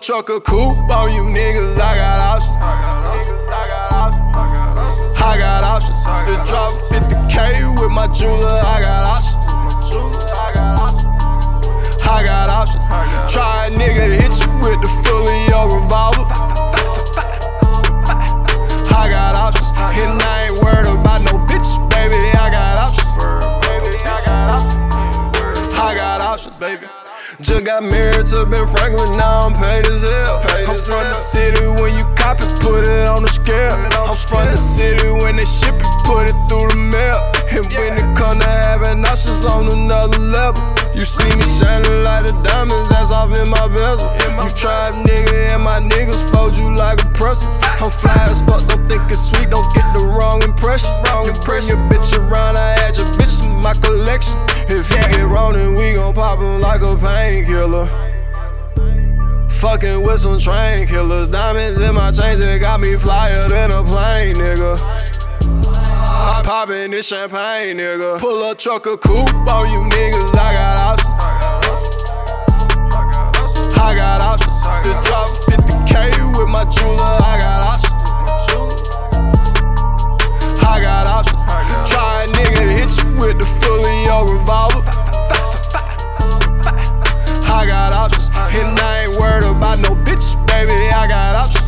truck or coupe on you niggas, I got options. I got options. Just drop 50K with my jeweler, I got options. I got options. Try a nigga hit you with the fully your revolver. I got options. And I ain't worried about no bitch, baby. I got options. I got options, baby. Just got married to Ben Franklin, now I'm paid as hell. I'm from the city, when you cop it, put it on the scale. I'm from the city, when they ship it, put it through the mail. And when it come to having options on another level, you see me shining like the diamonds that's off in my bezel. You tribe nigga and my niggas fold you like a presser. I'm fly as fuck, don't think it's sweet, don't get the wrong impression. You bring your bitch around, I add your bitch to my collection. If you get wrong, then we gon' pop him like a painkiller. Fucking with some train killers. Diamonds in my chains, it got me flyer than a plane, nigga. Poppin' this champagne, nigga. Pull a truck or coupe on you niggas, I got options. I got options. Just drop 50K with my jeweler, I got options. I got options. Try a nigga hit you with the fully your revolver. I got options. And I ain't worried about no bitch, baby. I got options.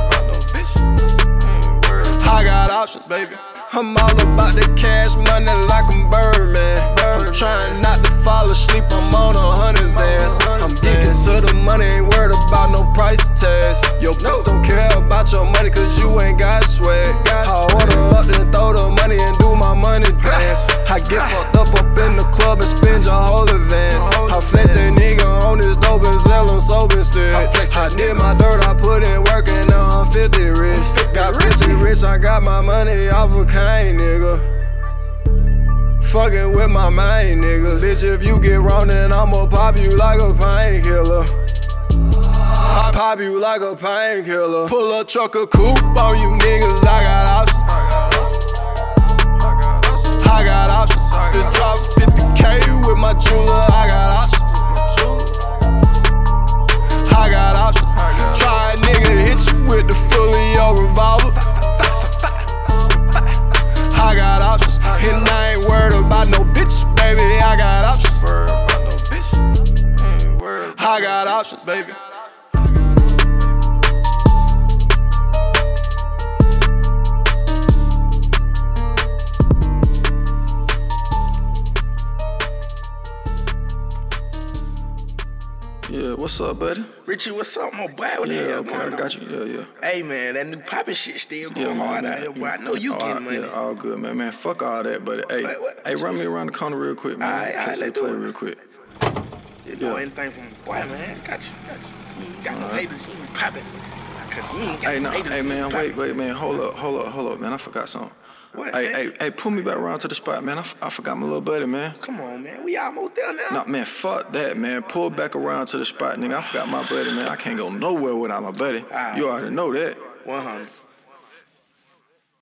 I got options, baby. I'm all about the cash money like I'm Birdman. I'm trying not to fall asleep, I'm on 100's ass. I'm digging to the money, ain't worried about no price tags. Yo, bitch don't care about your money cause you ain't got swag. I order up then throw the money and do my money dance. I get fucked up in the club and spend your whole advance. I flex that nigga on this dope and sell him soap instead. I did my dirt, I put in work and now I'm 50 rich. Got 50 rich, I got my money off of Kane, nigga. Fucking with my main niggas. Bitch, if you get wrong, then I'ma pop you like a painkiller. I pop you like a painkiller. Pull a truck or coupe on you niggas, I got options. I got options. Just drop 50K with my jeweler, I got options. I got options. Try a nigga hit you with the fully your revolver. I got options. And I ain't worried about no bitch, baby. I got options. I got options, baby. Yeah, what's up, buddy? Richie, what's up, my boy? What the hell Okay, going I on? got you. Yeah. Hey, man, that new poppin' shit still going hard out here, boy. I know you getting money. Yeah, all good, man. Man, fuck all that, buddy. Hey, run me around the corner real quick, man. All right, let's play do it. real quick. You know anything from the boy, man. Got you. You ain't got no haters, you ain't poppin'. Cause you ain't got no haters. Hey, man, wait, man. Hold up, man. I forgot something. What, Hey, pull me back around to the spot, man. I forgot my little buddy, man. Come on, man. We almost there now. Nah, man, fuck that, man. Pull back around to the spot, nigga. I forgot my buddy, man. I can't go nowhere without my buddy. Right. You already know that. 100.